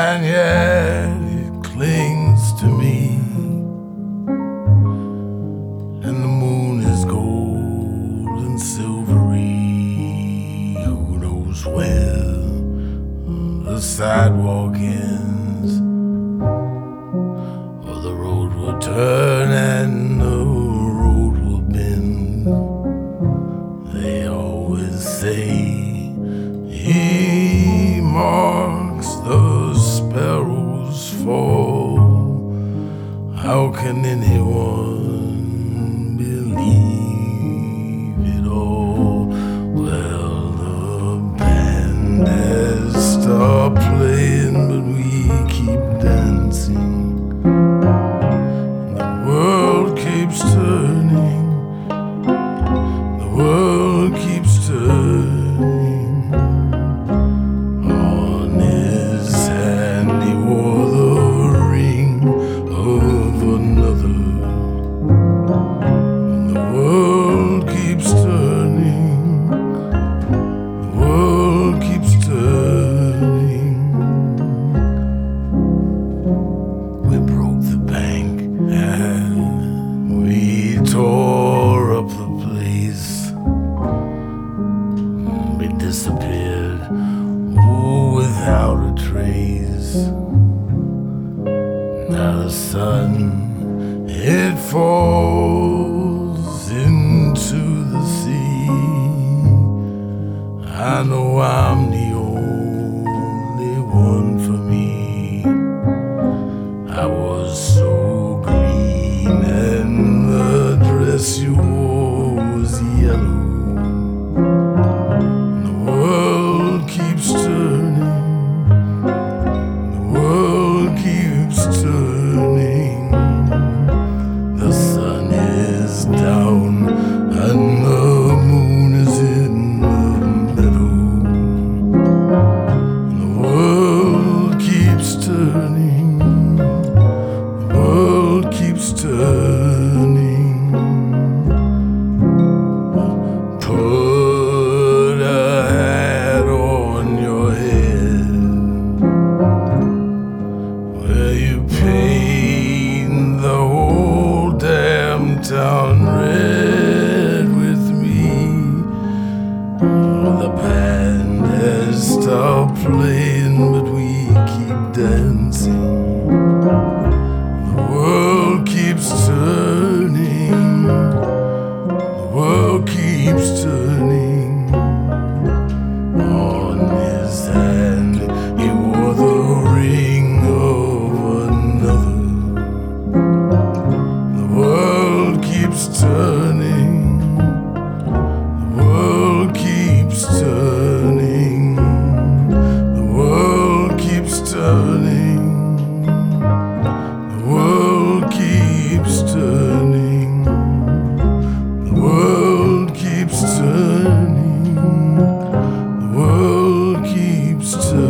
and yet it clings to me. And the moon is gold and silvery. Who knows where the sidewalk ends, or the road will turn and the road will bend. They always say he marks the sparrows fall. How can anyone believe it all? Well, the band has stopped playing, but we keep dancing. The world keeps turning. The world keeps turning. On his hand he wore the ring of another. The world keeps turning. The world keeps turning. We broke the bank and we tore up the place. We disappeared, without a trace. Now the sun, it falls into the sea. I know I'm the only one for me. I was so green and the dress you wore was yellow. The world keeps turning. The world keeps turning. The sun is down and the moon is in the middle. The world keeps turning. The world keeps turning. Put a hat on your head where you paint the whole damn town red with me. The band has stopped playing, but we keep dancing. The world keeps turning. The world keeps turning. On his hand he wore the ring of another. The world keeps turning. The world keeps turning. The world keeps turning. The world keeps turning. The world keeps turning. The world keeps turning.